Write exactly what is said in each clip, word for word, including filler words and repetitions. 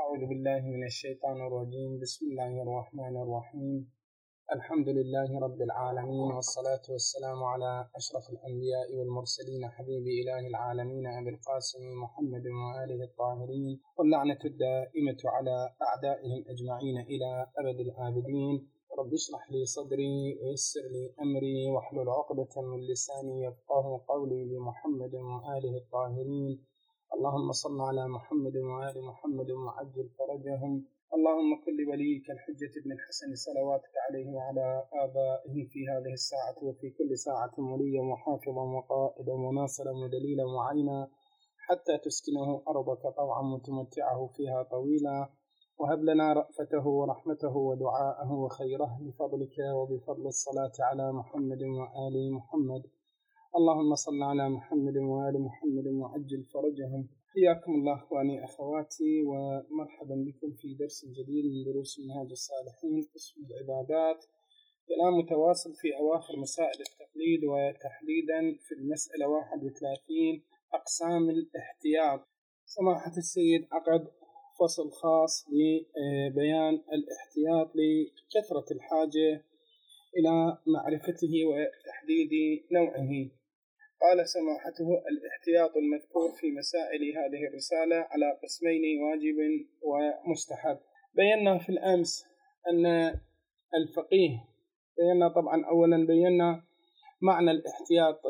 أعوذ بالله من الشيطان الرجيم. بسم الله الرحمن الرحيم. الحمد لله رب العالمين، والصلاة والسلام على أشرف الأنبياء والمرسلين، حبيب إله العالمين أبي القاسم محمد وآله الطاهرين، واللعنة الدائمة على أعدائهم أجمعين إلى أبد الآبدين. رب اشرح لي صدري ويسر لي أمري واحلل عقدة من لساني يفقه قولي بمحمد وآله الطاهرين. اللهم صل على محمد وآل محمد وعجل فرجهم. اللهم كن لوليك الحجة بن الحسن صلواتك عليه وعلى آبائه في هذه الساعة وفي كل ساعة وليا وحافظا وقائدا وناصرا ودليلا وعينا، حتى تسكنه أرضك طوعا وتمتعه فيها طويلا. وهب لنا رأفته ورحمته ودعاءه وخيره بفضلك وبفضل الصلاة على محمد وآل محمد. اللهم صل على محمد وآل محمد وعجل فرجهم. حياكم الله أخواني أخواتي، ومرحبا بكم في درس جديد من دروس منهاج الصالحين قسم العبادات. كلام متواصل في أواخر مسائل التقليد، وتحديدا في المسألة واحد وثلاثين أقسام الاحتياط. سماحة السيد عقد فصل خاص لبيان الاحتياط لكثرة الحاجة إلى معرفته وتحديد نوعه. قال سماحته: الاحتياط المذكور في مسائل هذه الرسالة على قسمين: واجب ومستحب. بينا في الأمس أن الفقيه بينا طبعا أولا بينا معنى الاحتياط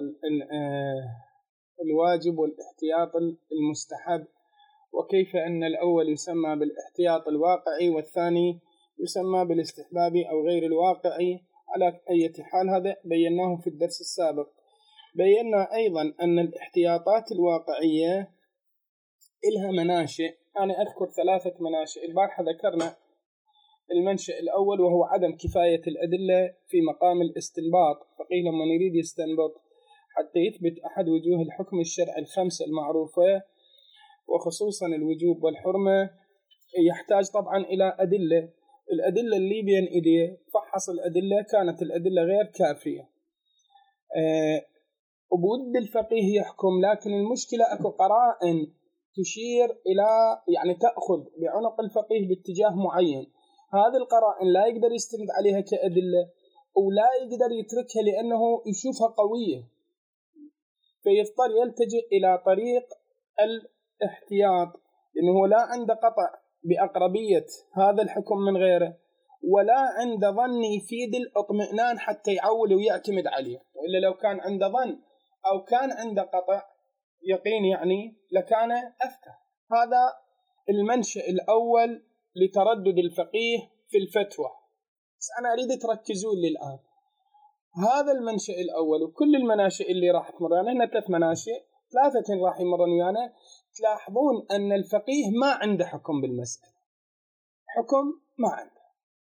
الواجب والاحتياط المستحب، وكيف أن الأول يسمى بالاحتياط الواقعي والثاني يسمى بالاستحبابي أو غير الواقعي. على أي حال هذا بيناه في الدرس السابق. بينا أيضا أن الاحتياطات الواقعية إلها مناشئ. أنا أذكر ثلاثة مناشئ. البارحة ذكرنا المنشأ الأول وهو عدم كفاية الأدلة في مقام الاستنباط. فقيل لما نريد يستنبط حتى يثبت أحد وجوه الحكم الشرعي الخمسة المعروفة، وخصوصا الوجوب والحرمة، يحتاج طبعا إلى أدلة. الأدلة اللي بين إيديه فحص الأدلة، كانت الأدلة غير كافية. أه وبود الفقيه يحكم، لكن المشكلة أكو قرائن تشير إلى يعني تأخذ بعنق الفقيه باتجاه معين. هذه القرائن لا يقدر يستند عليها كأدلة، ولا يقدر يتركها لأنه يشوفها قوية، فيضطر يلتجئ إلى طريق الاحتياط، لأنه لا عنده قطع بأقربية هذا الحكم من غيره، ولا عنده ظن يفيد الاطمئنان حتى يعول ويعتمد عليه. وإلا لو كان عنده ظن أو كان عنده قطع يقين يعني لكان أفتى. هذا المنشأ الأول لتردد الفقيه في الفتوى. بس أنا أريد تركزون لي الآن. هذا المنشأ الأول، وكل المناشئ اللي راح تمرنا هنا ثلاث مناشئ، ثلاثة راح يمرن ويانا. تلاحظون أن الفقيه ما عنده حكم بالمسألة، حكم ما عنده.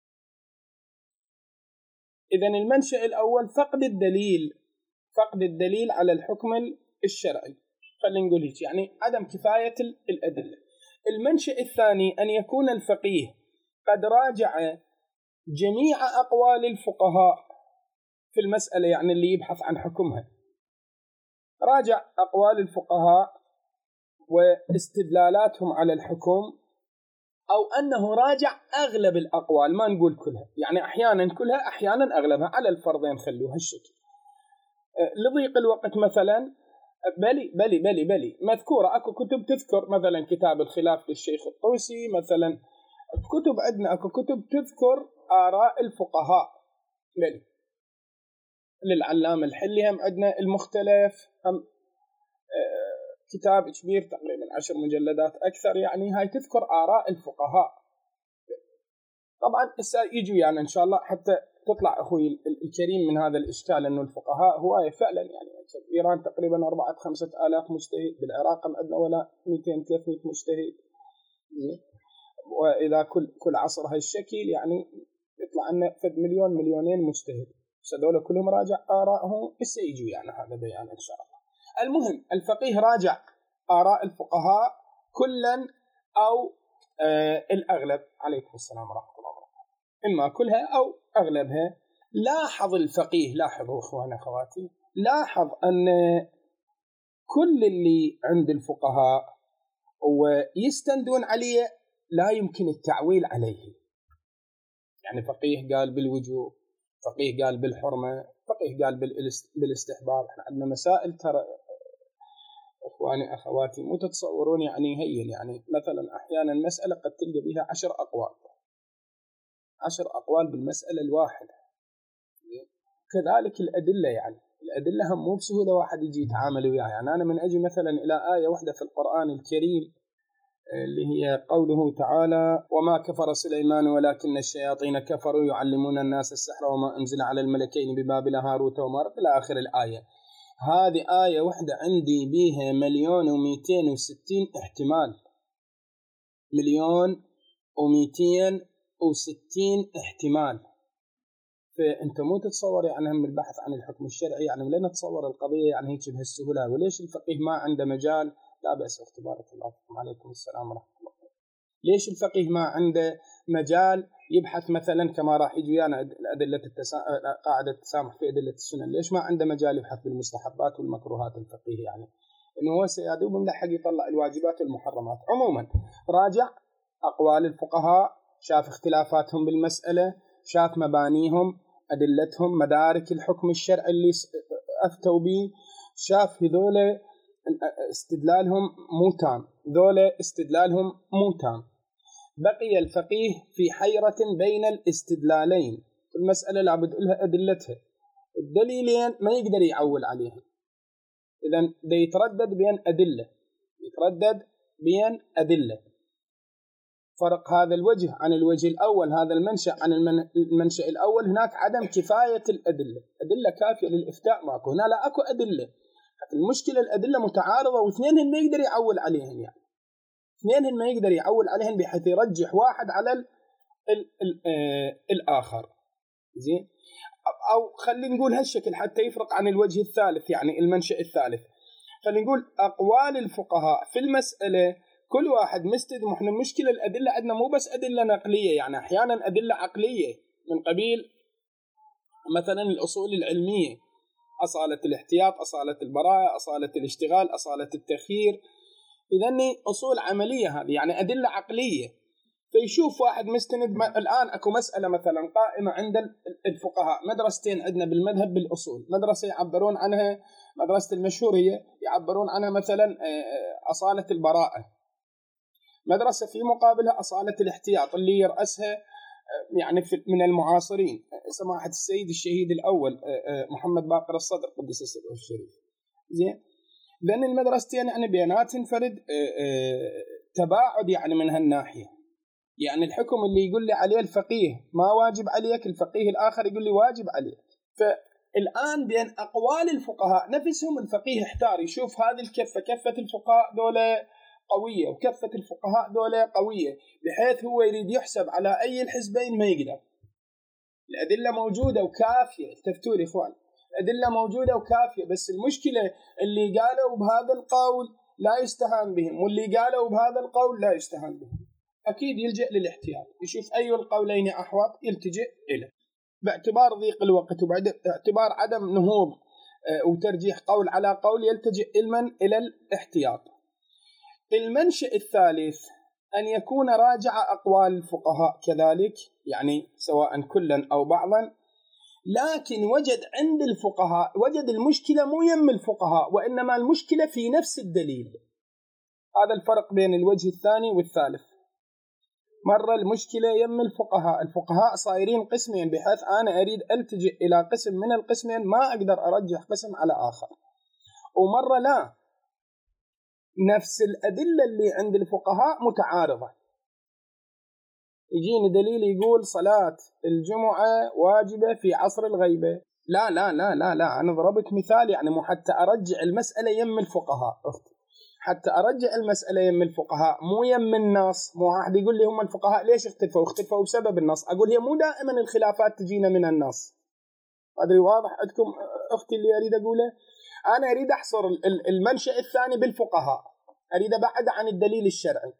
إذن المنشأ الأول فقد الدليل، فقد الدليل على الحكم الشرعي. خلينا نقول هيك، يعني عدم كفاية الأدلة. المنشأ الثاني أن يكون الفقيه قد راجع جميع أقوال الفقهاء في المسألة، يعني اللي يبحث عن حكمها، راجع أقوال الفقهاء واستدلالاتهم على الحكم، أو أنه راجع أغلب الأقوال، ما نقول كلها، يعني أحيانا كلها أحيانا أغلبها، على الفرضين خلوها الشكل. لضيق الوقت مثلا بلي بلي بلي بلي مذكورة أكو كتب تذكر، مثلا كتاب الخلاف للشيخ الطوسي، مثلا كتب عندنا أكو كتب تذكر آراء الفقهاء بلي. للعلامة الحلي هم عندنا المختلف، هم آه كتاب كبير تقريبا عشر مجلدات أكثر، يعني هاي تذكر آراء الفقهاء. طبعا يجوا يعني إن شاء الله حتى تطلع أخوي الكريم من هذا الإشكال، أنه الفقهاء هواية فعلا. يعني إيران تقريبا أربعة خمسة آلاف مجتهد، بالعراق عندنا ولا مئتين ثلاثمئة مجتهد. وإذا كل كل عصر هالشكل يعني يطلع لنا فد مليون مليونين مجتهد، هذول كلهم راجع آراءهم. بس يجوا يعني هذا بيان إن شاء الله. المهم الفقيه راجع آراء الفقهاء كلا أو آه الأغلب. عليكم السلام ورحمة الله وبركاته. إما كلها أو أغلبها. لاحظ الفقيه، لاحظوا إخوانا أخواتي، لاحظ أن كل اللي عند الفقهاء ويستندون عليه لا يمكن التعويل عليه. يعني فقيه قال بالوجوب، فقيه قال بالحرمة، فقيه قال بالاستحباب. احنا عندنا مسائل ترى إخواني أخواتي مو تتصورون يعني هين، يعني مثلا أحيانا مسألة قد تلقى بها عشر أقوال عشر أقوال بالمسألة الواحدة. كذلك الأدلة، يعني الأدلة هم مو بسهولة واحد يجي يتعامل وياها. يعني أنا من أجي مثلا إلى آية واحدة في القرآن الكريم اللي هي قوله تعالى: وما كفر سليمان ولكن الشياطين كفروا يعلمون الناس السحر وما أنزل على الملكين ببابل هاروت وماروت إلى آخر الآية. هذه آية واحدة عندي بيها مليون ومئتين وستين احتمال، مليون ومئتين وستين احتمال. فأنت مو تتصور يعني هم البحث عن الحكم الشرعي، يعني لا نتصور القضية يعني هيك بهالسهولة. وليش الفقيه ما عنده مجال؟ لا بأس أختي بارك الله فيكم، عليكم السلام ورحمة الله. ليش الفقيه ما عنده مجال يبحث مثلا كما راح يجي ويانا أدلة التسا... قاعدة التسامح في أدلة السنن؟ ليش ما عنده مجال يبحث بالمستحبات والمكروهات الفقهية؟ يعني إنه هو سيادوب من حق يطلع الواجبات والمحرمات. عموما راجع أقوال الفقهاء، شاف اختلافاتهم بالمسألة، شاف مبانيهم، أدلتهم، مدارك الحكم الشرعي اللي أفتوا به، شاف هذول استدلالهم مو تام، ذول استدلالهم مو تام. بقي الفقيه في حيرة بين الاستدلالين. المسألة لابد لها أدلتها، الدليلين ما يقدر يعول عليها. إذن ده يتردد بين أدلة، يتردد بين أدلة. فرق هذا الوجه عن الوجه الأول، هذا المنشأ عن المنشأ الأول. هناك عدم كفاية الأدلة، أدلة كافية للإفتاء ماكو، هنا لا أكو أدلة. المشكلة الأدلة متعارضة واثنين ما يقدر يعول عليهن، يعني اثنين ما يقدر يعول عليهن بحيث يرجح واحد على ال ال ال آه الآخر. زين، أو خلينا نقول هالشكل حتى يفرق عن الوجه الثالث، يعني المنشأ الثالث. خلينا نقول أقوال الفقهاء في المسألة كل واحد مستد. احنا المشكلة الأدلة عندنا مو بس أدلة نقلية، يعني أحيانا أدلة عقلية من قبيل مثلا الأصول العلمية، أصالة الاحتياط، أصالة البراءة، أصالة الاشتغال، أصالة التخيير. إذن أصول عملية هذه، يعني أدلة عقلية. فيشوف واحد مستند. الآن أكو مسألة مثلا قائمة عند الفقهاء، مدرستين عندنا بالمذهب بالأصول، مدرسة يعبرون عنها مدرسة المشهورية، يعبرون عنها مثلا أصالة البراءة، مدرسة في مقابلها أصالة الاحتياط اللي يرأسها يعني من المعاصرين سماحة السيد الشهيد الأول محمد باقر الصدر قدس سره الشريف. زين، لأن المدرستين يعني بينات فرد تباعد يعني من هالناحية. يعني الحكم اللي يقول لي عليه الفقيه ما واجب عليك، الفقيه الآخر يقول لي واجب عليك. فالآن بين أقوال الفقهاء نفسهم الفقيه احتار، يشوف هذه الكفة، كفة الفقهاء دولة قوية وكفة الفقهاء دولة قوية، بحيث هو يريد يحسب على أي الحزبين ما يقدر. الأدلة موجودة وكافية، التفتوا لي إخوان، الأدلة موجودة وكافية، بس المشكلة اللي قالوا بهذا القول لا يستهان بهم، واللي قالوا بهذا القول لا يستهان بهم. أكيد يلجأ للاحتياط، يشوف أي القولين أحوط يلتجئ إليه، باعتبار ضيق الوقت وباعتبار عدم نهوض وترجيح قول على قول يلتجئ علما إلى الاحتياط. المنشأ الثالث أن يكون راجع أقوال الفقهاء كذلك، يعني سواء كلا أو بعضا، لكن وجد عند الفقهاء وجد المشكلة مو يم الفقهاء، وإنما المشكلة في نفس الدليل. هذا الفرق بين الوجه الثاني والثالث. مرة المشكلة يم الفقهاء، الفقهاء صايرين قسمين، بحيث أنا أريد ألتجئ إلى قسم من القسمين ما أقدر أرجح قسم على آخر. ومرة لا، نفس الأدلة اللي عند الفقهاء متعارضة. يجيني دليل يقول صلاة الجمعة واجبة في عصر الغيبة، لا لا لا لا لا أنا ضربت مثال يعني مو حتى أرجع المسألة يم الفقهاء، حتى أرجع المسألة يم الفقهاء مو يم النص. مو أحد يقول لي هم الفقهاء ليش اختلفوا؟ اختلفوا بسبب النص. أقول هي مو دائما الخلافات تجينا من النص. أدري واضح عندكم أختي اللي أريد أقوله؟ أنا أريد أحصر المنشأ الثاني بالفقهاء، أريد أبعد عن الدليل الشرعي.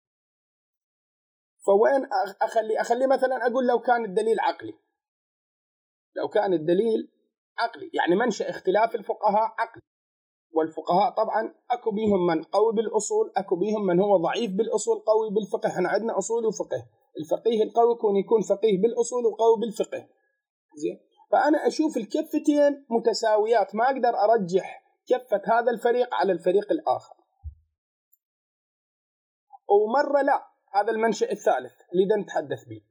فوين أخلي أخلي مثلا أقول لو كان الدليل عقلي، لو كان الدليل عقلي يعني منشأ اختلاف الفقهاء عقلي، والفقهاء طبعا أكو بيهم من قوي بالأصول، أكو بيهم من هو ضعيف بالأصول قوي بالفقه. احنا عندنا أصول وفقه. الفقيه القوي يكون يكون فقيه بالأصول وقوي بالفقه. زين، فأنا أشوف الكفتين متساويات، ما أقدر أرجح كفة هذا الفريق على الفريق الآخر. ومرة لا، هذا المنشأ الثالث اللي دا نتحدث به.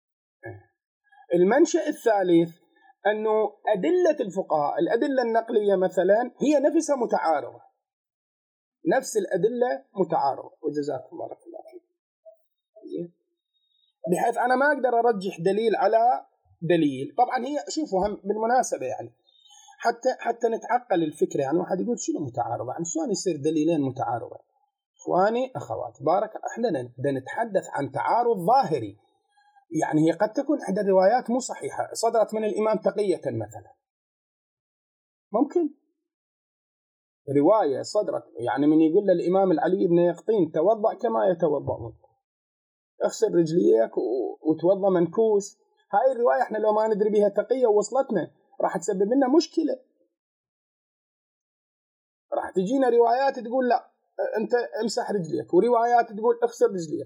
المنشأ الثالث أنه أدلة الفقهاء، الأدلة النقلية مثلا هي نفسها متعارضة، نفس الأدلة متعارضة. وجزاكم الله خير. بحيث أنا ما أقدر أرجح دليل على دليل. طبعا هي شوفوا هم بالمناسبة يعني حتى حتى نتعقل الفكرة. يعني واحد يقول شنو متعارضة؟ يعني شلون يصير دليلين متعارضة؟ إخواني أخوات بارك إحنا نتحدث عن تعارض ظاهري. يعني هي قد تكون إحدى الروايات مو صحيحة، صدرت من الإمام تقية مثلا، ممكن رواية صدرت يعني من يقول للإمام العلي بن يقطين توضأ كما يتوضأ، اغسل رجليك وتوضأ منكوس. هاي الرواية إحنا لو ما ندري بها تقية ووصلتنا راح تسبب لنا مشكلة. راح تجينا روايات تقول لا أنت امسح رجليك، وروايات تقول اغسل رجليك.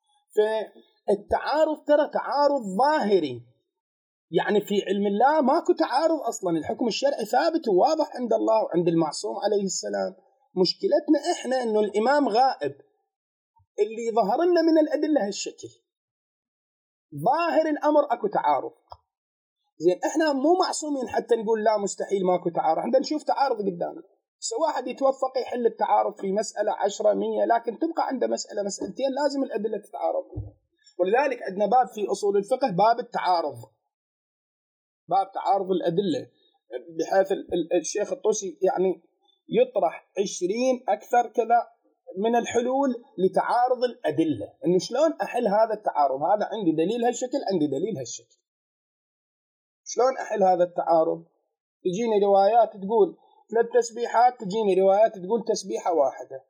فالتعارض ترى تعارض ظاهري، يعني في علم الله ماكو تعارض أصلا. الحكم الشرعي ثابت وواضح عند الله وعند المعصوم عليه السلام. مشكلتنا إحنا إنه الإمام غائب، اللي ظهر لنا من الأدلة هالشكل، ظاهر الأمر أكو تعارض. زين، إحنا مو معصومين حتى نقول لا مستحيل ماكو تعارض. عندنا نشوف تعارض قدامنا، سواء واحد يتوفق يحل التعارض في مسألة عشرة مية، لكن تبقى عنده مسألة مسألتين لازم الأدلة تتعارض. ولذلك عندنا باب في أصول الفقه باب التعارض، باب تعارض الأدلة، بحيث الشيخ الطوسي يعني يطرح عشرين أكثر كذا من الحلول لتعارض الأدلة. إنه شلون أحل هذا التعارض؟ هذا عندي دليل هالشكل، عندي دليل هالشكل، شلون أحل هذا التعارض؟ تجيني روايات تقول ثلاث تسبيحات، تجيني روايات تقول تسبيحة واحدة.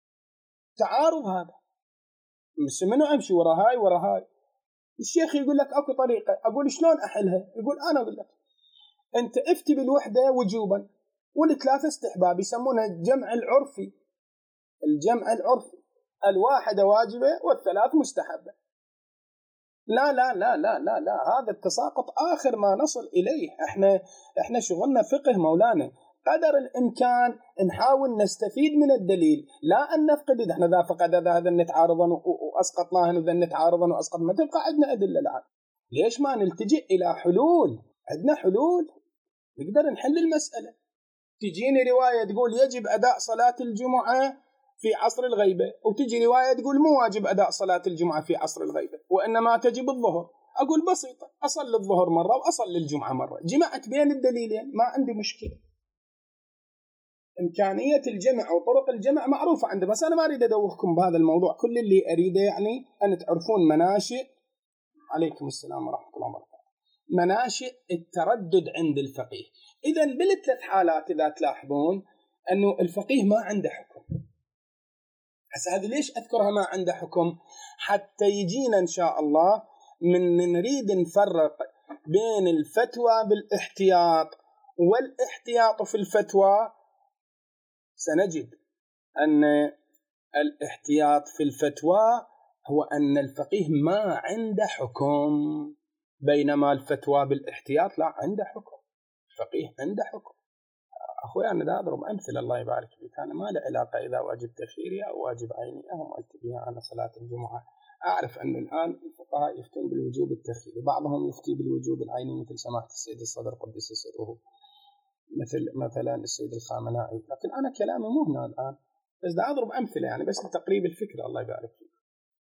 تعارض هذا، بس منو أمشي ورا هاي ورا هاي؟ الشيخ يقول لك أكو طريقة. أقول شلون أحلها؟ يقول أنا أقول لك أنت افتي بالوحدة وجوبا والثلاثة استحباب، يسمونها الجمع العرفي. الجمع العرفي، الواحدة واجبة والثلاث مستحبة. لا لا لا لا لا لا، هذا التساقط آخر ما نصل إليه. إحنا إحنا شغلنا فقه مولانا، قدر الإمكان نحاول نستفيد من الدليل، لا أن نفقد. إحنا ذا فقد هذا نتعارضا وأسقطناه، وذا نتعارضا وأسقطنا، ما تبقى عندنا أدلة الآن. ليش ما نلتجئ إلى حلول؟ عندنا حلول نقدر نحل المسألة. تجيني رواية تقول يجب أداء صلاة الجمعة في عصر الغيبة، وتجي رواية تقول مو واجب أداء صلاة الجمعة في عصر الغيبة وإنما تجب الظهر. أقول بسيطة، أصل الظهر مرة وأصل للجمعة مرة، جمعت بين الدليلين ما عندي مشكلة. إمكانية الجمع أو طرق الجمع معروفة عندي، بس أنا ما أريد أدوخكم بهذا الموضوع. كل اللي أريده يعني أن تعرفون مناشئ، عليكم السلام ورحمة الله وبركاته، مناشئ التردد عند الفقيه. إذن بالثلاث حالات إذا تلاحظون أنه الفقيه ما عنده حكم. هسه هذه ليش أذكرها ما عنده حكم؟ حتى يجينا إن شاء الله من نريد نفرق بين الفتوى بالاحتياط والاحتياط في الفتوى، سنجد أن الاحتياط في الفتوى هو أن الفقيه ما عنده حكم، بينما الفتوى بالاحتياط لا عنده حكم، الفقيه عنده حكم. أخوي أنا دا أضرب أمثلة الله يبارك فيك، أنا ما له علاقة إذا واجب تخيري أو واجب عيني أو قلت بها على صلاة الجمعة. أعرف أن الآن الفقهاء يفتون بالوجوب التخيري، بعضهم يفتي بالوجوب العيني مثل سماحة السيد الصدر قدس سره، مثل مثلا السيد الخامنائي. لكن أنا كلامي مو هنا الآن، بس دا أضرب أمثلة يعني بس لتقريب الفكرة الله يبارك فيك.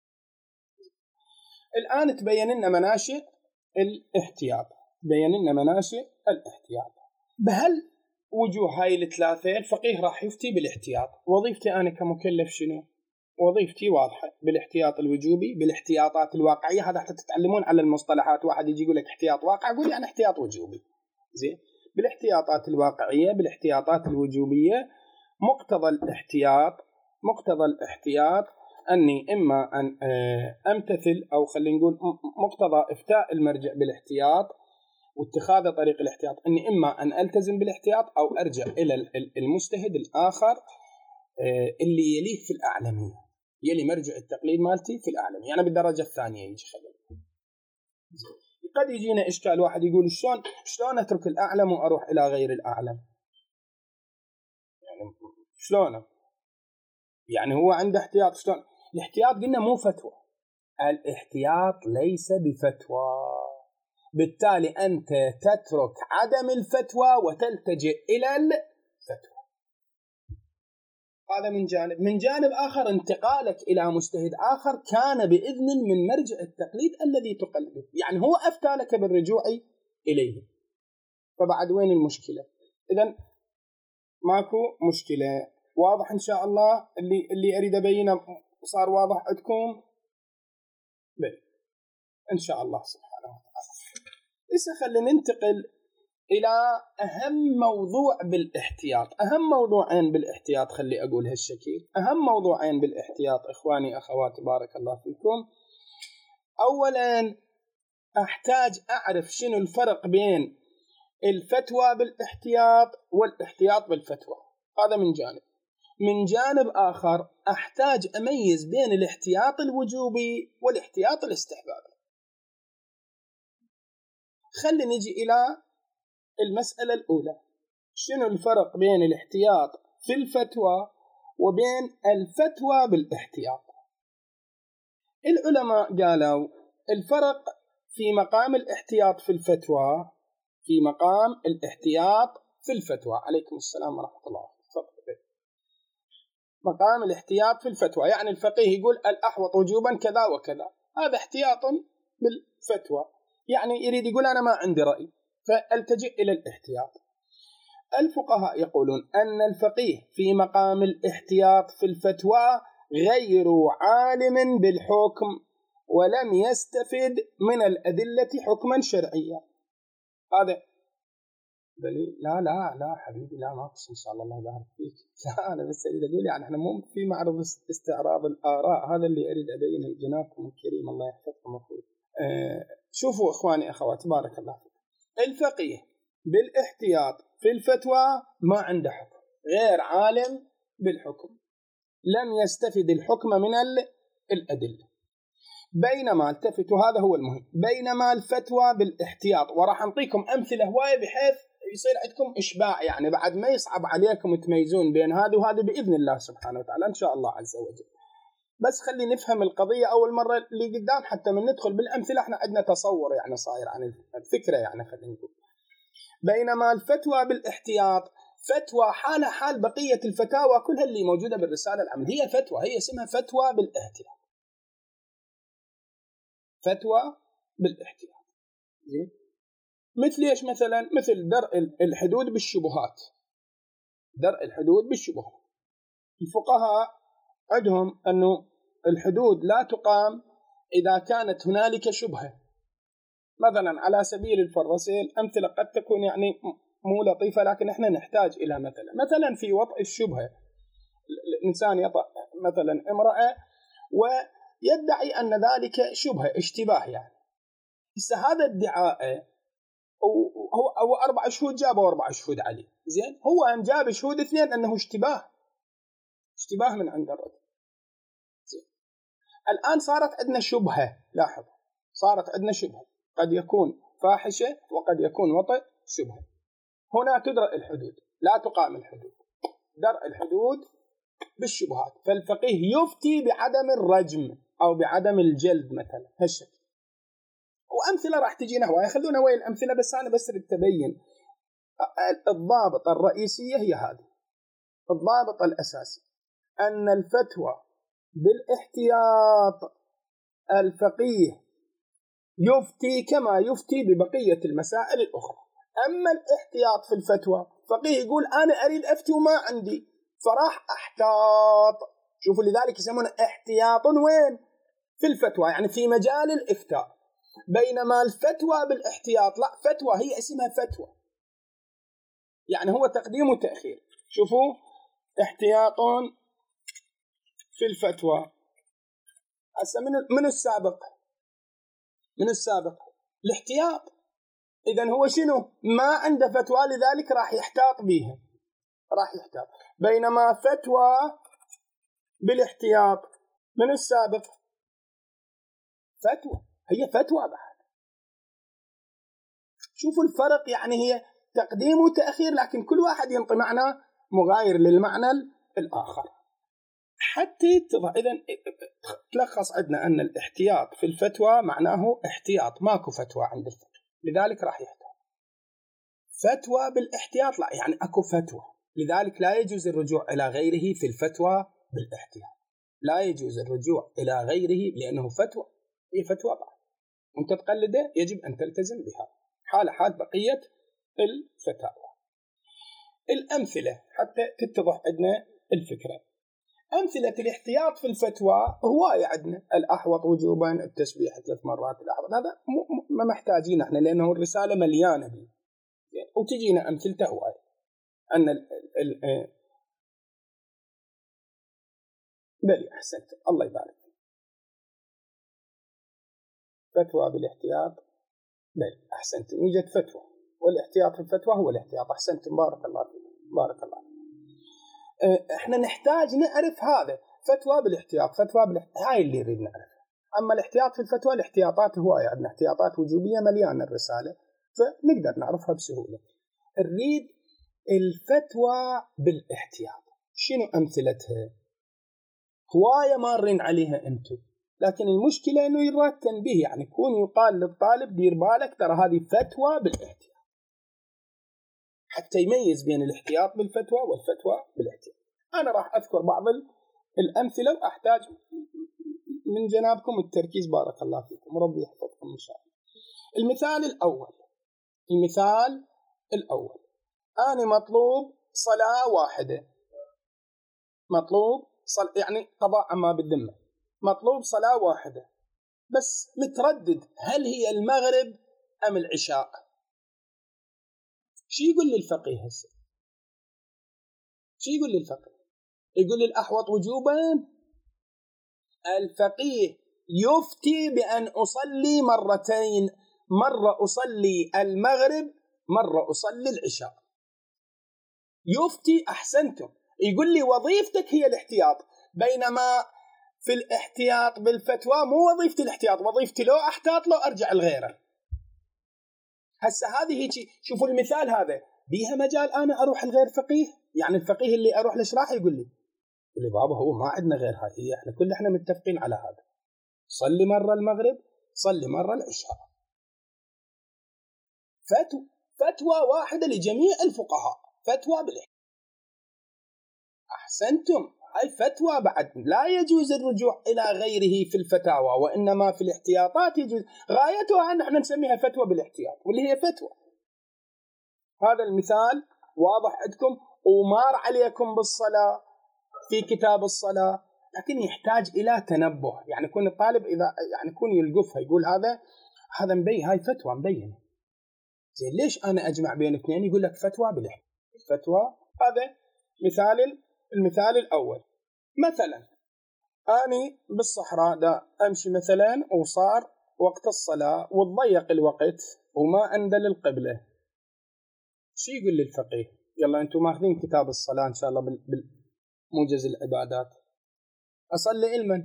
الآن تبين لنا مناشئ الاحتياط، تبين لنا مناشئ الاحتياط. بهل وجوه هاي الثلاثة الفقيه راح يفتي بالاحتياط. وظيفتي أنا كمكلف شنو؟ وظيفتي واضحة، بالاحتياط الوجوبي، بالاحتياطات الواقعية. هذا حتى تتعلمون على المصطلحات، واحد يجي يقول لك احتياط واقع، أقول يعني احتياط وجوبي. زين، بالاحتياطات الواقعية، بالاحتياطات الوجوبية. مقتضى الاحتياط، مقتضى الاحتياط أني إما أن أمتثل، أو خلينا نقول مقتضى إفتاء المرجع بالاحتياط واتخاذ طريق الاحتياط أني إما أن ألتزم بالاحتياط أو أرجع إلى المجتهد الآخر اللي يليه في الأعلمية، يلي مرجع التقليد مالتي في الأعلمية، يعني بالدرجة الثانية يجي خلال. قد يجينا إشكال، واحد يقول شلون شلون أترك الأعلم وأروح إلى غير الأعلم؟ يعني شلونه؟ يعني هو عنده احتياط، شلون؟ الاحتياط قلنا مو فتوى، الاحتياط ليس بفتوى، بالتالي أنت تترك عدم الفتوى وتلتجئ إلى الفتوى. هذا من جانب. من جانب آخر انتقالك إلى مجتهد آخر كان بإذن من مرجع التقليد الذي تقلده، يعني هو أفتى لك بالرجوع إليه، فبعد وين المشكلة؟ إذن ماكو مشكلة. واضح إن شاء الله اللي اللي أريد أبينه صار واضح عندكم؟ بل إن شاء الله سبحانه وتعالى. لسه خلينا ننتقل إلى أهم موضوع بالاحتياط. أهم موضوعين بالاحتياط خلي أقول هالشكل، أهم موضوعين بالاحتياط إخواني أخواتي بارك الله فيكم. أولا أحتاج أعرف شنو الفرق بين الفتوى بالاحتياط والاحتياط بالفتوى، هذا من جانب. من جانب آخر أحتاج أميز بين الاحتياط الوجوبي والاحتياط الاستحبابي. خلي نجي إلى المسألة الأولى، شنو الفرق بين الاحتياط في الفتوى وبين الفتوى بالاحتياط؟ العلماء قالوا الفرق في مقام الاحتياط في الفتوى، في مقام الاحتياط في الفتوى. عليكم السلام ورحمة الله. مقام الاحتياط في الفتوى يعني الفقيه يقول الأحوط وجوبا كذا وكذا، هذا احتياط بالفتوى، يعني يريد يقول أنا ما عندي رأي فالتجئ إلى الاحتياط. الفقهاء يقولون أن الفقيه في مقام الاحتياط في الفتوى غير عالم بالحكم ولم يستفد من الأدلة حكما شرعيا. هذا بلي لا لا لا حبيبي لا ما إن شاء الله الله يبارك فيك. لا أنا بس أريد أقول يعني إحنا مو في معرض استعراض الآراء، هذا اللي أريد أبينه لجنابكم الكريم الله يحفظكم أخوي. أه شوفوا إخواني أخواتي بارك الله فيكم، الفقيه بالاحتياط في الفتوى ما عنده حكم، غير عالم بالحكم، لم يستفد الحكم من الأدلة. بينما التفتوا هذا هو المهم، بينما الفتوى بالاحتياط، وراح أعطيكم أمثلة هواية بحيث يصير عندكم إشباع، يعني بعد ما يصعب عليكم تميزون بين هذا وهذا بإذن الله سبحانه وتعالى إن شاء الله عز وجل. بس خلي نفهم القضية أول مرة اللي قدام حتى من ندخل بالأمثلة احنا عندنا تصور يعني صاير عن الفكرة، يعني خلينا نقول. بينما الفتوى بالاحتياط فتوى حال حال بقية الفتاوى كلها اللي موجودة بالرسالة العامة، هي فتوى، هي اسمها فتوى بالاحتياط، فتوى بالاحتياط. زين مثل ايش مثلا؟ مثل درء الحدود بالشبهات، درء الحدود بالشبهات. الفقهاء عندهم أنه الحدود لا تقام إذا كانت هنالك شبهة. مثلا على سبيل الفرض أمثلة قد تكون يعني مو لطيفة لكن احنا نحتاج إلى مثلا مثلا في وضع الشبهة، الإنسان يطأ مثلا امرأة ويدعي أن ذلك شبهة اشتباه، يعني بس هذا الادعاء هو أو أربع شهود جابوا أربع شهود عليه، زين هو أن جاب شهود اثنين أنه اشتباه، اشتباه من عند الرجل. زين الآن صارت عندنا شبهة، لاحظ صارت عندنا شبهة، قد يكون فاحشة وقد يكون وطئ شبهة. هنا تدرأ الحدود، لا تقام الحدود، درء الحدود بالشبهات. فالفقيه يفتي بعدم الرجم أو بعدم الجلد مثلا هالشكل. وأمثلة راح تجينا هواية، خلونا وين الأمثلة بس أنا بس التبين. الضابط الرئيسية هي هذه، الضابط الأساسي أن الفتوى بالاحتياط الفقيه يفتي كما يفتي ببقية المسائل الأخرى. أما الاحتياط في الفتوى فقيه يقول أنا أريد أفتي وما عندي فراح أحتاط. شوفوا لذلك يسمونه احتياط وين؟ في الفتوى، يعني في مجال الإفتاء. بينما الفتوى بالاحتياط لا، فتوى هي اسمها فتوى، يعني هو تقديم وتأخير. شوفوا احتياط في الفتوى. هسه من من السابق من السابق الاحتياط إذن هو شنو؟ ما عنده فتوى، لذلك راح يحتاط بيها، راح يحتاط. بينما فتوى بالاحتياط من السابق فتوى، هي فتوى بعد. شوفوا الفرق، يعني هي تقديم وتأخير، لكن كل واحد ينطي معنى مغاير للمعنى الآخر حتى يتضح. إذن تلخص عندنا أن الاحتياط في الفتوى معناه احتياط، ماكو فتوى عند الفقه، لذلك راح يحتاط. فتوى بالاحتياط لا، يعني أكو فتوى، لذلك لا يجوز الرجوع إلى غيره في الفتوى بالاحتياط، لا يجوز الرجوع إلى غيره لأنه فتوى، هي فتوى بعد، وانت تقلده يجب أن تلتزم بها حال حال بقية الفتاوى. الأمثلة حتى تتضح عندنا الفكرة. أمثلة الاحتياط في الفتوى هواية عندنا، الأحوط وجوبا، التسبيح ثلاث مرات، الأحوط، هذا ما محتاجين احنا لأنه الرسالة مليانة به، وتجينا أمثلته هواية. أن ال ال بل أحسنت، الله يبارك. فتوى بالاحتياط، بل أحسنت، يوجد فتوى، والاحتياط في الفتوى هو الاحتياط. أحسنت، بارك الله فيك، بارك الله فيك. احنا نحتاج نعرف هذا، فتوى بالاحتياط، فتوى بالاحتياط، هاي اللي نريد نعرفها. أما الاحتياط في الفتوى، الاحتياطات هواية عندنا، احتياطات وجوبية مليانة الرسالة، فنقدر نعرفها بسهولة. نريد الفتوى بالاحتياط، شنو أمثلتها؟ هواية مارين عليها أنتم، لكن المشكلة إنه يراد تنبيه، يعني يكون يقال للطالب دير بالك ترى هذه فتوى بالاحتياط، حتى يميز بين الاحتياط بالفتوى والفتوى بالاحتياط. أنا راح أذكر بعض الأمثلة وأحتاج من جنابكم التركيز، بارك الله فيكم، وربي يحفظكم إن شاء الله. المثال الأول، المثال الأول أنا مطلوب صلاة واحدة، مطلوب صل... يعني قضاء ما بالذمة، مطلوب صلاة واحدة، بس متردد هل هي المغرب أم العشاء. شو يقول لي الفقيه هسه؟ شو يقول لي الفقيه؟ يقول لي الأحوط وجوبا. الفقيه يفتي بأن أصلي مرتين، مرة أصلي المغرب، مرة أصلي العشاء. يفتي، أحسنتم. يقول لي وظيفتك هي الاحتياط، بينما في الاحتياط بالفتوى مو وظيفتي الاحتياط، وظيفتي لو أحتاط لو أرجع لغيره. هسه هذه هيك، شوفوا المثال هذا بيها مجال أنا أروح لغير فقيه، يعني الفقيه اللي أروح لشراح يقول لي يقول لي بابا هو ما عندنا غير هاي، هي احنا كل احنا متفقين على هذا، صلي مرة المغرب، صلي مرة العشاء. فتوى، فتوى واحدة لجميع الفقهاء، فتوى بالاحتياط. أحسنتم، هاي فتوى بعد، لا يجوز الرجوع إلى غيره في الفتاوى، وإنما في الاحتياطات يجوز. غايتها أن احنا نسميها فتوى بالاحتياط، واللي هي فتوى. هذا المثال واضح عندكم ومار عليكم بالصلاة في كتاب الصلاة، لكن يحتاج إلى تنبه، يعني يكون الطالب إذا يعني يكون يلقفها يقول هذا هذا مبين، هاي فتوى مبينة. زين ليش أنا أجمع بين اثنين؟ يقول لك فتوى بالاحتياط، فتوى. هذا مثال، المثال الأول. مثلا أني بالصحراء دا أمشي مثلا، وصار وقت الصلاة وتضيق الوقت وما أندل القبلة، شو يقول لي الفقيه؟ يلا أنتم ماخذين كتاب الصلاة إن شاء الله بالموجز العبادات، أصلي المن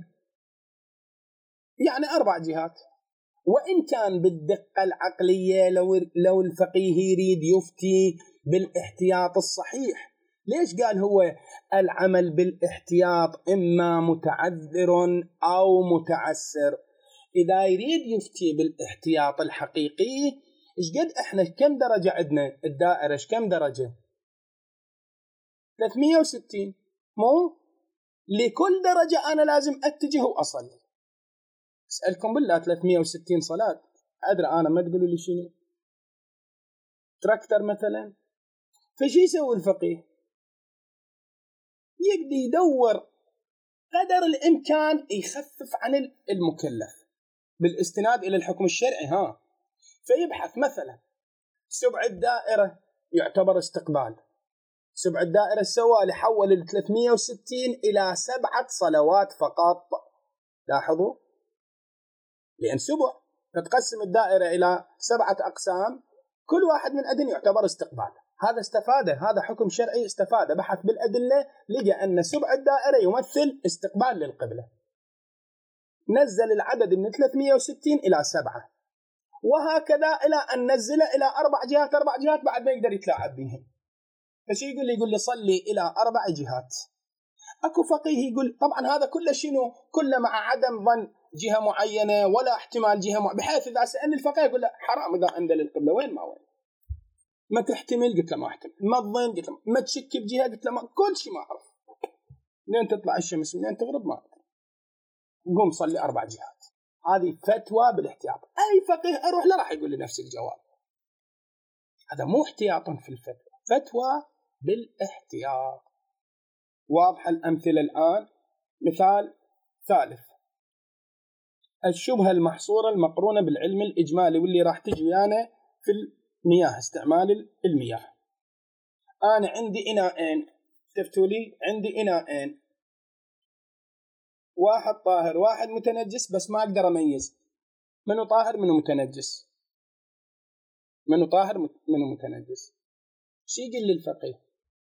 يعني أربع جهات. وإن كان بالدقة العقلية لو لو الفقيه يريد يفتي بالاحتياط الصحيح، ليش قال هو العمل بالاحتياط إما متعذر أو متعسر؟ إذا يريد يفتي بالاحتياط الحقيقي، إيش قد إحنا كم درجة عندنا الدائرة؟ إيش كم درجة؟ ثلاثمية وستين، مو لكل درجة أنا لازم أتجه وأصلي. أسألكم بالله ثلاثمية وستين صلاة، أدري أنا، ما تقولوا لي شنو تراكتر مثلا. فشي يسوي الفقيه؟ يقدر يدور قدر الإمكان يخفف عن المكلف بالاستناد إلى الحكم الشرعي. ها، فيبحث مثلا سبع الدائرة يعتبر استقبال، سبع الدائرة السوالي حول ال ثلاثمية وستين إلى سبعة صلوات فقط. لاحظوا، لأن سبع تتقسم الدائرة إلى سبعة أقسام، كل واحد من الأذن يعتبر استقبال. هذا استفاد، هذا حكم شرعي استفاد، بحث بالأدلة لقى أن سبع الدائرة يمثل استقبال للقبلة، نزل العدد من ثلاثمئة وستين إلى سبعة، وهكذا إلى أن نزل إلى أربع جهات. أربع جهات بعد ما يقدر يتلاعب بهم. فشي يقول لي يقول لي صلي إلى أربع جهات. أكو فقيه يقول طبعا هذا كله شنو؟ كله مع عدم ظن جهة معينة ولا احتمال جهة معينة، بحيث إذا سألني الفقيه يقول له حرام إذا أندل القبلة. وين ما وين؟ ما تحتمل؟ قلت له ما احتمل. ما تظن؟ قلت له ما تشك بجهة؟ قلت له ما، كل شيء ما أعرف. منين تطلع الشمس منين تغرب ما أعرف. قوم صلي أربع جهات. هذه فتوى بالاحتياط. أي فقيه أروح له راح يقول لي نفس الجواب. هذا مو احتياطا في الفتوى، فتوى بالاحتياط. واضح الأمثلة الآن. مثال ثالث، الشبهة المحصورة المقرونة بالعلم الإجمالي، واللي راح تجي ويانا في المياه، استعمال المياه. أنا عندي إناءين، تفتوا لي عندي إناءين، واحد طاهر واحد متنجس، بس ما أقدر أميز منو طاهر منو متنجس، منو طاهر منو متنجس. شي يقول لي الفقيه؟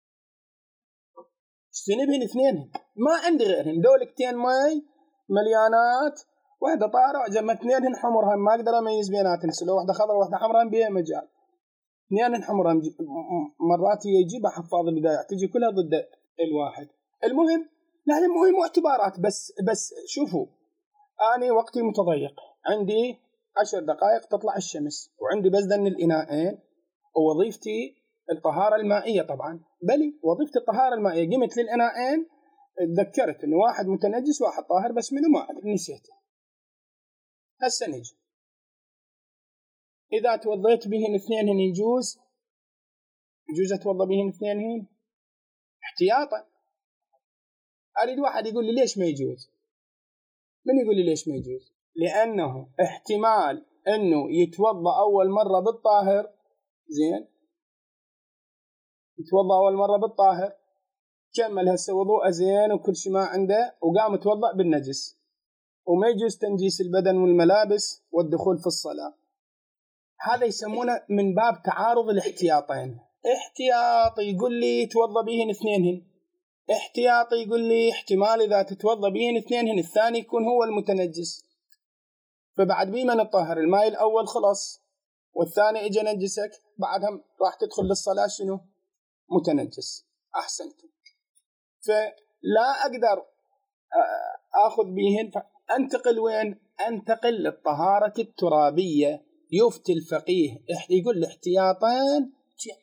اجتنبهن اثنين، ما عندي غيرهن، دولكتين ماي مليانات، واحدة طاهرة وجمع اثنين حمرها، ما أقدر أميز بيناتهم، لو واحدة خضراء واحدة حمراء بيها مجال. اثنين حمراء مرات يجيب حفاظ البداية تجي كلها ضد الواحد. المهم لا المهم اعتبارات. بس بس شوفوا، أنا وقتي متضيق، عندي عشر دقائق تطلع الشمس، وعندي بزدن الإناءين، ووظيفتي الطهارة المائية. طبعا بلي وظيفتي الطهارة المائية. قمت للإناءين تذكرت إنه واحد متنجس واحد طاهر، بس منو ما أدري نسيته. هسه نجي إذا توضيت بهن اثنين يجوز يجوز أتوضى بهن اثنين احتياطا. أريد واحد يقول لي ليش ما يجوز؟ من يقول لي ليش ما يجوز؟ لأنه احتمال أنه يتوضى أول مرة بالطاهر، زين، يتوضى أول مرة بالطاهر، كمل هسه وضوء زين وكل شيء ما عنده، وقام يتوضأ بالنجس، وما يجوز تنجيس البدن والملابس والدخول في الصلاة. هذا يسمونه من باب تعارض الاحتياطين. احتياطي يقول لي توضى بهن اثنينهن، احتياطي يقول لي احتمال إذا تتوضى بهن اثنينهن الثاني يكون هو المتنجس، فبعد بيمن الطاهر الماء الأول خلاص والثاني إجا نجسك، بعدها راح تدخل للصلاة شنو؟ متنجس. أحسنتم. فلا أقدر أخذ بهن، فأنتقل وين؟ أنتقل للطهارة الترابية. يفتي الفقيه يقول الاحتياطين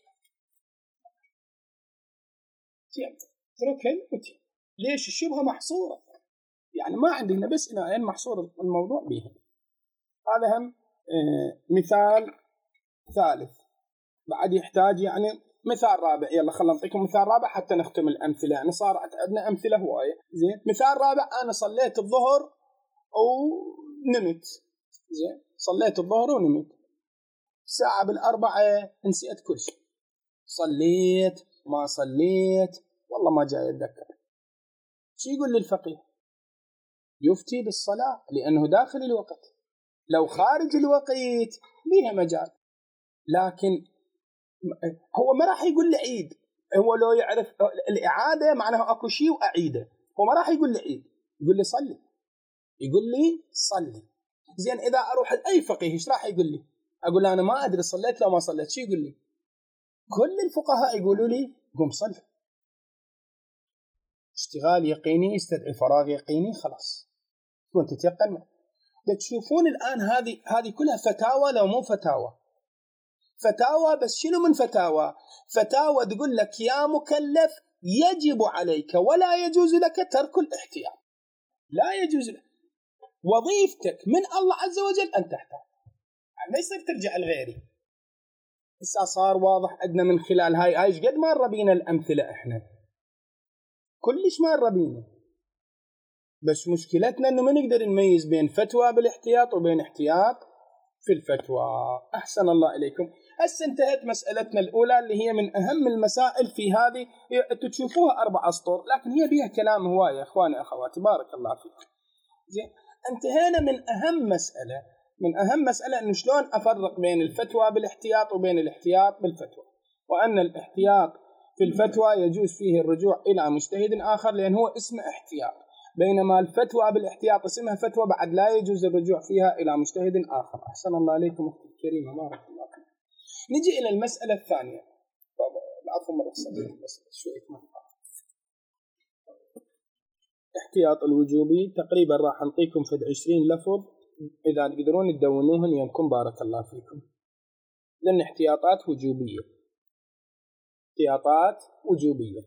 تيم تركن وتيم. ليش؟ الشبهة محصورة، يعني ما عندنا بس إناءين محصور الموضوع بيها. هذا هم اه مثال ثالث. بعد يحتاج يعني مثال رابع. يلا خلنا نعطيكم مثال رابع حتى نختم الأمثلة، يعني صار عندنا أمثلة هواية. زين، مثال رابع، أنا صليت الظهر ونمت. زين، صليت الظهر ونمت، ساعة بالأربعة نسيت كل شيء، صليت ما صليت والله ما جاي أتذكر. شو يقول للفقيه؟ يفتي بالصلاة لأنه داخل الوقت. لو خارج الوقت بيها مجال، لكن هو ما راح يقول لي عيد. هو لو يعرف الإعادة معناها أكو شيء وأعيده، هو ما راح يقول لي عيد، يقول لي صلي، يقول لي صلي. زين، إذا أروح لأي فقيه إيش راح يقول لي؟ أقول له أنا ما أدري صليت لو ما صليت. شو يقول لي؟ كل الفقهاء يقولوا لي قم صلي. اشتغال يقيني يستدعي فراغ يقيني، خلاص تكون تتيقن. تشوفون الآن هذه هذه كلها فتاوى لو مو فتاوى، فتاوى. بس شنو من فتاوى؟ فتاوى تقول لك يا مكلف يجب عليك ولا يجوز لك ترك الاحتياط. لا يجوز لك، وظيفتك من الله عز وجل أن تحتاط، يعني ما يصير ترجع لغيري. إسا صار واضح عندنا من خلال هاي هاي قد ما ربينا الأمثلة، إحنا كلش ما ربينا، بس مشكلتنا إنه ما نقدر نميز بين فتوى بالاحتياط وبين احتياط في الفتوى. أحسن الله إليكم. هسه انتهت مسألتنا الأولى اللي هي من أهم المسائل في هذه. تشوفوها أربع أسطر لكن هي بيها كلام هواية. إخواني أخواتي بارك الله فيكم. زين، انتهينا من أهم مسألة من أهم مسألة أنه شلون أفرق بين الفتوى بالاحتياط وبين الاحتياط بالفتوى، وأن الاحتياط في الفتوى يجوز فيه الرجوع إلى مجتهد آخر لأن هو اسمه احتياط، بينما الفتوى بالاحتياط اسمها فتوى بعد لا يجوز الرجوع فيها إلى مجتهد آخر. أحسن الله عليكم أختي الكريمة، بارك الله فيك. نجي إلى المسألة الثانية. العفو مرة صغيرة بس شوية مهمة. احتياط الوجوبي تقريبا راح نعطيكم فد عشرين لفظ، إذا تقدرون تدونوهن يمكن بارك الله فيكم، لأن احتياطات وجوبية، احتياطات وجوبية.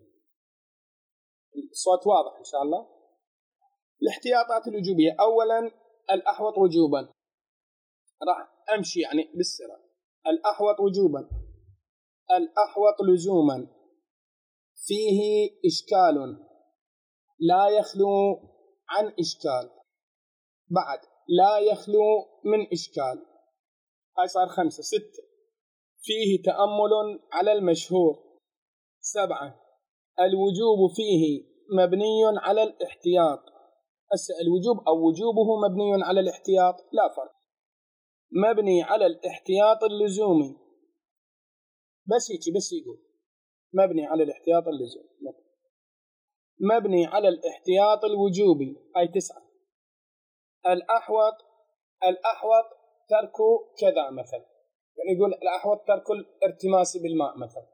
الصوت واضح إن شاء الله. الاحتياطات الوجوبية، أولا الأحوط وجوبا، راح أمشي يعني بالسرعة. الأحوط وجوبا، الأحوط لزوما، فيه إشكال لا يخلو عن إشكال، بعد لا يخلو من إشكال، هاي صار خمسة. ستة فيه تأمل على المشهور. سبعة الوجوب فيه مبني على الاحتياط. الوجوب أو وجوبه مبني على الاحتياط لا فرق، مبني على الاحتياط اللزومي، بس هيك بس يقول مبني على الاحتياط اللزومي، مبني على الاحتياط الوجوبي، هاي تسعة. الأحوط، الأحوط ترك كذا مثلا، يعني يقول الأحوط ترك الارتماس بالماء مثلا.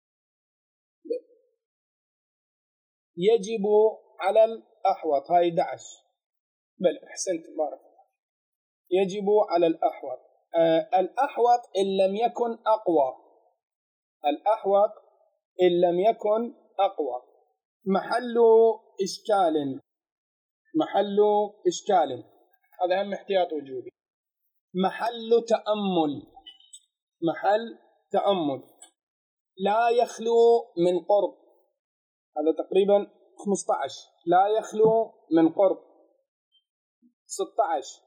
يجب على الأحوط، هاي دعش، بل أحسنت بارك الله. يجب على الأحوط. آه الأحوط إن لم يكن أقوى، الأحوط إن لم يكن أقوى. محل إشكال، محل إشكال، هذا هم احتياط وجوبي. محل تأمل، محل تأمل، لا يخلو من قرب، هذا تقريبا خمسة عشر، لا يخلو من قرب. ستة عشر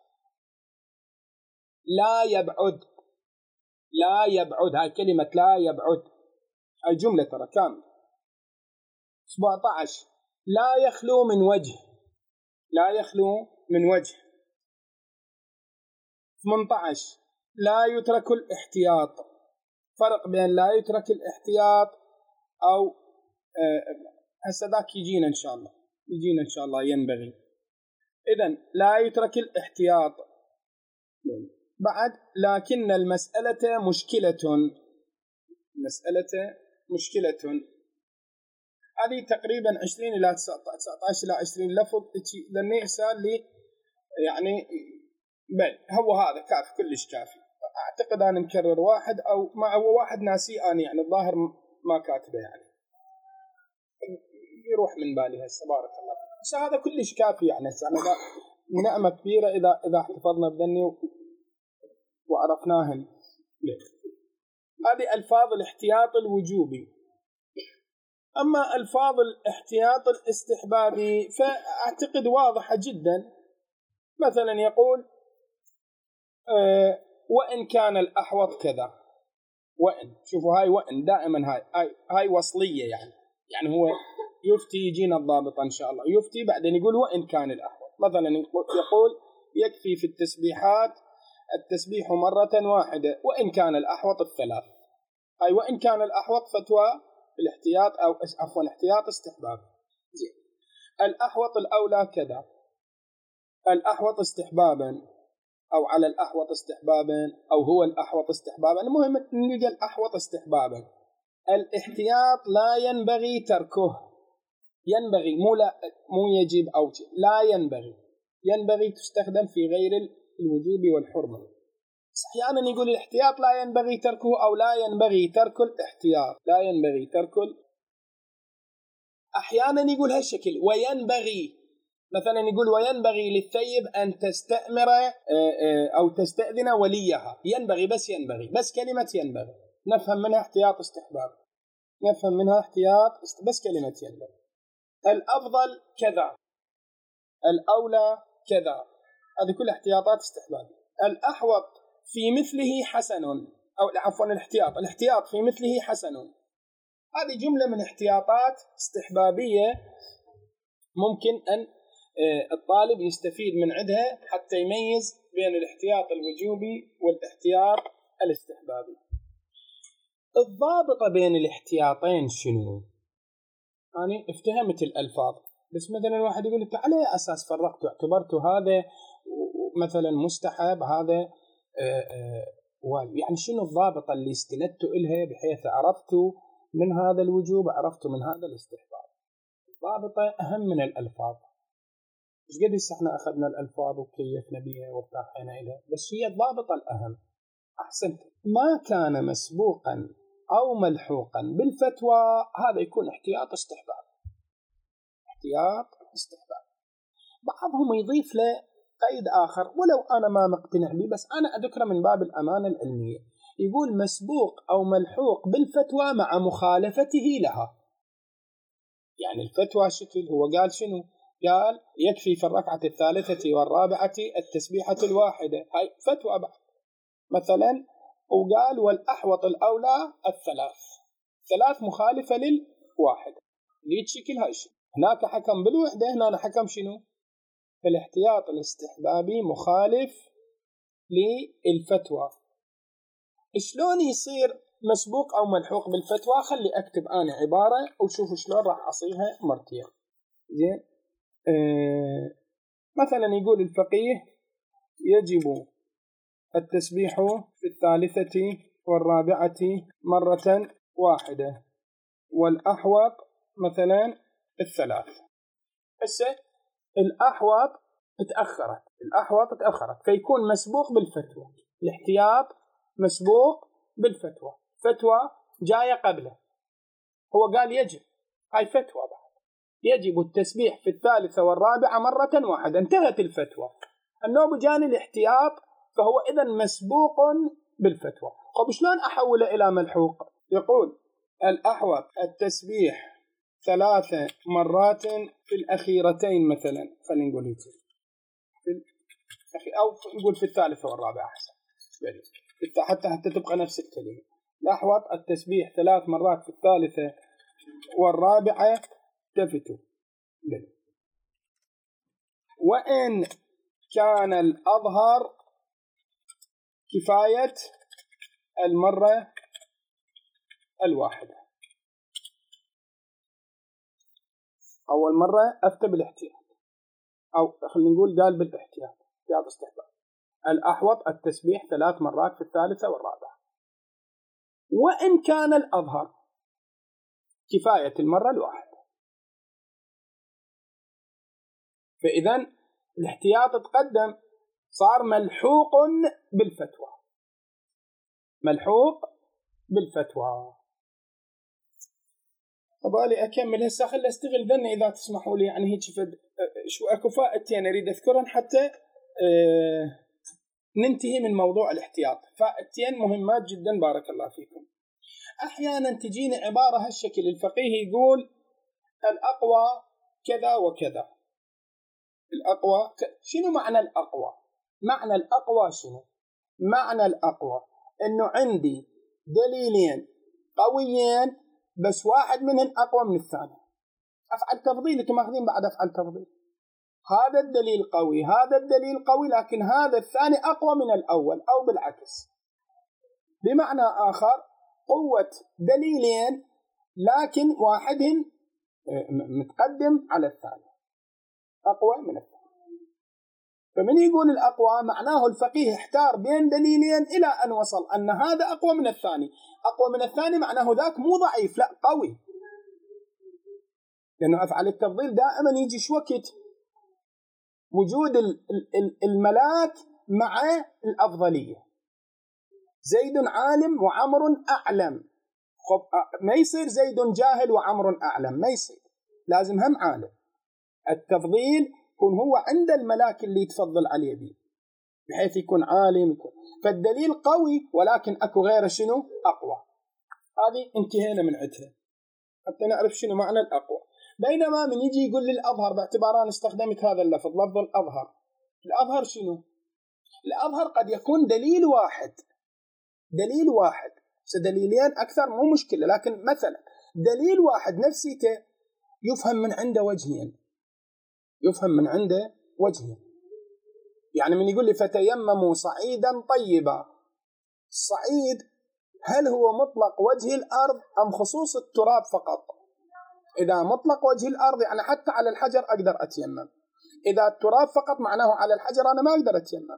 لا يبعد، لا يبعد، هاي كلمة لا يبعد، هاي جملة ترى كامل. سبعة عشر لا يخلو من وجه، لا يخلو من وجه. ثمانية عشر لا يترك الاحتياط، فرق بين لا يترك الاحتياط أو هسه ذاك يجينا إن شاء الله، يجينا إن شاء الله ينبغي. إذن لا يترك الاحتياط. بعد لكن المسألة مشكلة، مسألة مشكلة، هذه تقريبا عشرين إلى تسعة عشر إلى عشرين لفظ، لأني إرسال لي يعني بل هو هذا كافي، كلش كافي. أعتقد أنا مكرر واحد أو ما هو واحد ناسي أنا، يعني الظاهر ما كاتبه، يعني يروح من بالي هسه بارك الله فيك. بس هذا كلش كافي، يعني هسه أنا نعمة كبيرة إذا إذا احتفظنا بذني وعرفناهن. هذه ألفاظ الاحتياط الوجوبي. أما ألفاظ الاحتياط الاستحبابي فأعتقد واضحة جدا. مثلا يقول أه وإن كان الأحوط كذا، وإن، شوفوا هاي وإن دائما هاي هاي, هاي وصلية، يعني يعني هو يفتي، يجينا الضابط إن شاء الله، يفتي بعدين يقول وإن كان الأحوط. مثلا يقول يكفي في التسبيحات التسبيح مرة واحدة وإن كان الأحوط الثلاث. هاي وإن كان الأحوط فتوى الاحتياط أو عفوا احتياط استحباب. زين. الأحوط الأولى كذا، الأحوط استحبابا أو على الأحوط استحبابا أو هو الأحوط استحبابا، المهم نلقى الأحوط استحبابا. الاحتياط لا ينبغي تركه، ينبغي مو لا مو يجب أو لا ينبغي، ينبغي تستخدم في غير الوجوب والحرمة. أحيانا يقول الاحتياط لا ينبغي تركه أو لا ينبغي ترك الاحتياط، لا ينبغي ترك ال... أحيانا يقول هالشكل وينبغي، مثلا يقول وينبغي للثيب أن تستأمر أو تستأذن وليها، ينبغي، بس ينبغي، بس كلمة ينبغي نفهم منها احتياط استحباب، نفهم منها احتياط بس كلمة ينبغي. الأفضل كذا، الأولى كذا، هذه كل احتياطات استحباب. الأحوط في مثله حسن، أو عفوا الاحتياط، الاحتياط في مثله حسن، هذه جملة من احتياطات استحبابية ممكن أن الطالب يستفيد من عندها حتى يميز بين الاحتياط الوجوبي والاحتياط الاستحبابي. الضابطة بين الاحتياطين شنو؟ يعني افتهمت الألفاظ، بس مثلا واحد يقول لك على أي أساس فرقت اعتبرته هذا مثلا مستحب هذا واجب؟ يعني شنو الضابطة اللي استندت إلها بحيث عرفت من هذا الوجوب عرفت من هذا الاستحباب؟ الضابطة أهم من الألفاظ. مش قد احنا أخذنا الألفاظ وكيفنا بها وارتاحنا إليها، بس هي الضابطة الأهم. أحسنت. ما كان مسبوقا أو ملحوقا بالفتوى هذا يكون احتياط استحباب. احتياط استحباب. بعضهم يضيف له قيد آخر ولو أنا ما مقتنع به، بس أنا أذكره من باب الأمانة العلمية. يقول مسبوق أو ملحوق بالفتوى مع مخالفته لها. يعني الفتوى شكل، هو قال شنو؟ قال يكفي في الركعة الثالثة والرابعة التسبيحة الواحدة، هاي فتوى بعد مثلا. وقال والأحوط الأولى الثلاث، ثلاث مخالفة للواحد، ليت شكل هاي شكل. هناك حكم بالوحدة، هنا حكم شنو؟ فالاحتياط الاستحبابي مخالف للفتوى. شلون يصير مسبوق أو ملحوق بالفتوى؟ خلي أكتب أنا عبارة وشوف شلون راح أصيغها مرتين. زين. آه مثلا يقول الفقيه يجب التسبيح في الثالثة والرابعة مرة واحدة، والأحوط مثلا الثلاث. هسه الأحوط تأخرت، الأحوط تأخرت فيكون مسبوق بالفتوى. الاحتياط مسبوق بالفتوى، فتوى جاية قبله، هو قال يجب، هاي فتوى بعد، يجب التسبيح في الثالثة والرابعة مرة واحدة، انتهت الفتوى. النوب جاني الاحتياط، فهو إذن مسبوق بالفتوى. طب شلون أحوله إلى ملحوق؟ يقول الأحوط التسبيح ثلاث مرات في الأخيرتين مثلا، خلينا نقول هيك، أو نقول في الثالثة والرابعة أحسن، حتى حتى تبقى نفس الكلمة. الأحوط التسبيح ثلاث مرات في الثالثة والرابعة تفتوا. وإن كان الأظهر كفاية المرة الواحدة. أول مرة أفتى بالاحتياط، أو خلينا نقول قال بالاحتياط، احتياط استحباب. الأحوط التسبيح ثلاث مرات في الثالثة والرابعة. وإن كان الأظهر كفاية المرة الواحدة. فإذا الاحتياط تقدم، صار ملحوق بالفتوى، ملحوق بالفتوى. أبالي أكمل هسه، خل أستغل ذني إذا تسمحوا لي، يعني هيك فد شو أكو فائدتين أريد أذكرهم حتى أه ننتهي من موضوع الاحتياط. فائدتين مهمات جدا بارك الله فيكم. أحيانا تجيني عبارة هالشكل، الفقيه يقول الأقوى كذا وكذا. الأقوى ك... شنو معنى الأقوى؟ معنى الأقوى شنو؟ معنى الأقوى إنه عندي دليلين قويين بس واحد منهم أقوى من الثاني. أفعل تفضيل، أنتم ماخذين بعد أفعل تفضيل. هذا الدليل قوي، هذا الدليل قوي، لكن هذا الثاني أقوى من الأول، أو بالعكس. بمعنى آخر، قوة دليلين لكن واحدهم متقدم على الثاني، أقوى من الثاني. فمن يقول الأقوى معناه الفقيه احتار بين دليلين إلى أن وصل أن هذا أقوى من الثاني. أقوى من الثاني معناه ذاك مو ضعيف، لا قوي. لأنه أفعل التفضيل دائما يجي شوكت وجود الملاك مع الأفضلية. زيد عالم وعمر أعلم، ما يصير زيد جاهل وعمر أعلم، ما يصير، لازم هم عالم. التفضيل يكون هو عند الملاك اللي يتفضل عليه به، بحيث يكون عالم يكون. فالدليل قوي ولكن أكو غيره شنو أقوى. هذه انتهينا من عدها حتى نعرف شنو معنى الأقوى. بينما من يجي يقول للأظهر، باعتبار أنا استخدمت هذا اللفظ لفظ الأظهر، الأظهر شنو؟ الأظهر قد يكون دليل واحد، دليل واحد، سدليلين أكثر مو مشكلة، لكن مثلا دليل واحد نفسيته يفهم من عنده وجهين، يفهم من عنده وجهين. يعني من يقول لي فتيمموا صعيدا طيبا، الصعيد هل هو مطلق وجه الأرض أم خصوص التراب فقط؟ إذا مطلق وجه الأرض يعني حتى على الحجر أقدر أتيمم، إذا التراب فقط معناه على الحجر أنا ما أقدر أتيمم.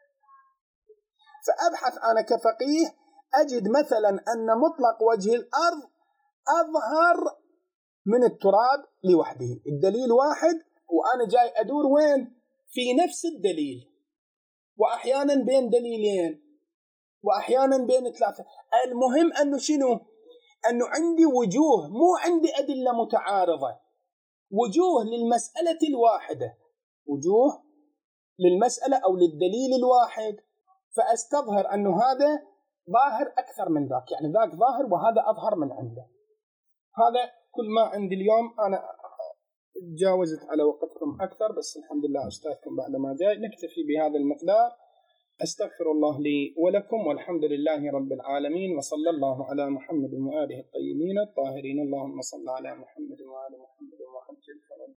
فأبحث أنا كفقيه أجد مثلا أن مطلق وجه الأرض أظهر من التراب لوحده، الدليل واحد وأنا جاي أدور وين؟ في نفس الدليل، وأحيانا بين دليلين وأحيانا بين ثلاثة. المهم أنه شنو؟ أنه عندي وجوه، مو عندي أدلة متعارضة، وجوه للمسألة الواحدة، وجوه للمسألة أو للدليل الواحد، فأستظهر أنه هذا ظاهر أكثر من ذاك، يعني ذاك ظاهر وهذا أظهر من عنده. هذا كل ما عندي اليوم. أنا تجاوزت على وقتكم أكثر، بس الحمد لله أستاذكم بعد ما جاي. نكتفي بهذا المقدار. أستغفر الله لي ولكم، والحمد لله رب العالمين، وصلى الله على محمد وآله الطيبين الطاهرين. اللهم صل على محمد وآل محمد وعجل فرجهم.